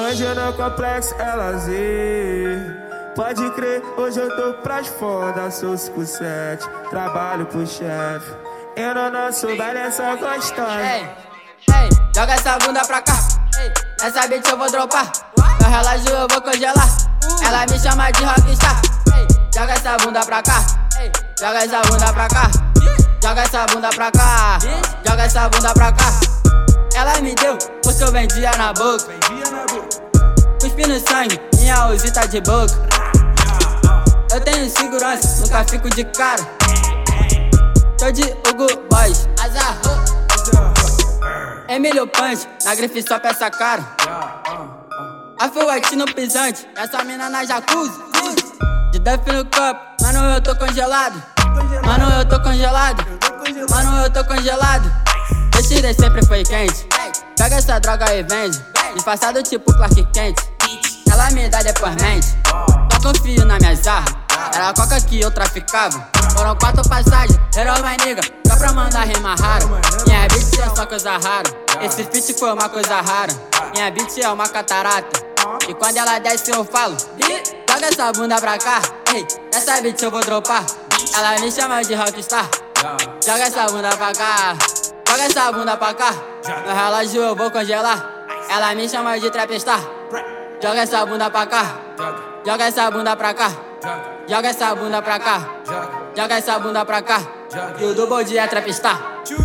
Hoje no complexo é lazer. Pode crer, hoje eu tô pras foda, sou 5-7, trabalho pro chefe. Eu no nosso baile é só gostosa. Ei, joga essa bunda pra cá. Nessa beat eu vou dropar. Meu relógio eu vou congelar. Ela me chama de rockstar. Joga essa bunda pra cá. Joga essa bunda pra cá. Joga essa bunda pra cá. Joga essa bunda pra cá. Ela me deu porque eu vendia na boca. Cuspi no sangue, minha uzi tá de boca. Eu tenho segurança, nunca fico de cara. Tô de Hugo Boss, azarro. Emílio Punch, na grife só peça cara. A Fuete no pisante, essa mina na jacuzzi. De Duff no copo, mano eu tô congelado. Mano eu tô congelado. Mano eu tô congelado. Vestida sempre foi quente. Pega essa droga e vende. Disfarçado tipo Clark Kent. Ela me dá depoimento. Só confio na minha zarra. Era a coca que eu traficava. Foram 4 passagens, herói vai nega. Só pra mandar rima rara. Minha beat é só coisa rara. Esse feat foi uma coisa rara. Minha beat é uma catarata. E quando ela desce eu falo: joga essa bunda pra cá. Ei, nessa beat eu vou dropar. Ela me chama de rockstar. Joga essa bunda pra cá. Joga essa bunda pra cá. No relógio eu vou congelar. Ela me chama de trapestar. Joga essa bunda pra cá. Joga essa bunda pra cá. Joga essa bunda pra cá. Joga essa bunda pra cá. E o Double D é trapestar.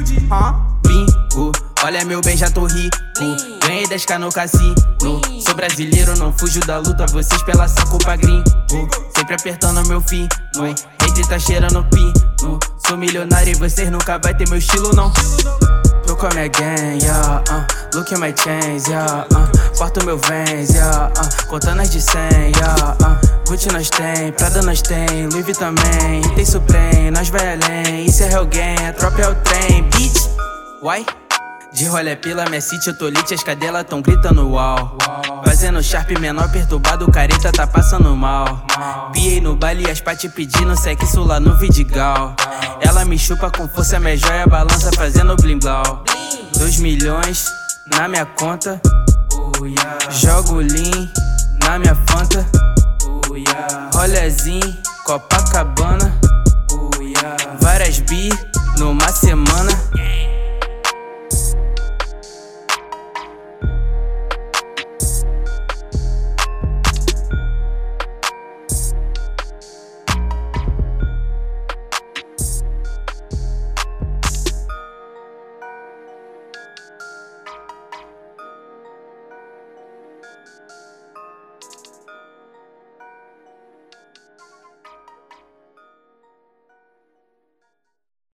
Bingo, olha meu bem, já tô rico. Ganhei 10k no cassino. Sou brasileiro, não fujo da luta. Vocês pela saco pra gringo. Sempre apertando meu fim. Hate tá cheirando pino. Sou milionário e vocês nunca vai ter meu estilo, não. Tô com a minha gang, yeah, look at my chains, yeah, porto meu Vans, yeah, contando as de 100, yeah, Gucci nós tem, Prada nós tem, Louis V também, tem Supreme, nós vai além, isso é Hell Gang, a tropa é o trem, bitch, why? De rolê pela minha city, eu tô lit, as cadelas tão gritando uau. Fazendo sharp menor perturbado, o careta tá passando mal. Piei no baile e as pati pedindo sexo lá no Vidigal. Ela me chupa com força, minha joia balança fazendo blim blau. 2 milhões na minha conta. Jogo lean na minha Fanta. Rolezinho, Copacabana. Várias bi numa semana.